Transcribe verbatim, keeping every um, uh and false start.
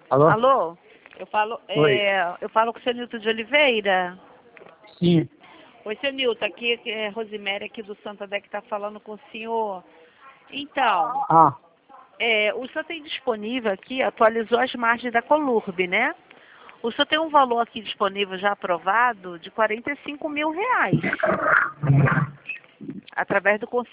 Alô? Alô? Eu falo, Oi. é, eu falo com o seu Nilton de Oliveira. Sim. Oi, seu Nilton, aqui é Rosiméria aqui do Santander que está falando com o senhor. Então, Ah, é, o senhor tem disponível aqui, atualizou as margens da Colurb, né? O senhor tem um valor aqui disponível já aprovado de quarenta e cinco mil reais. Através do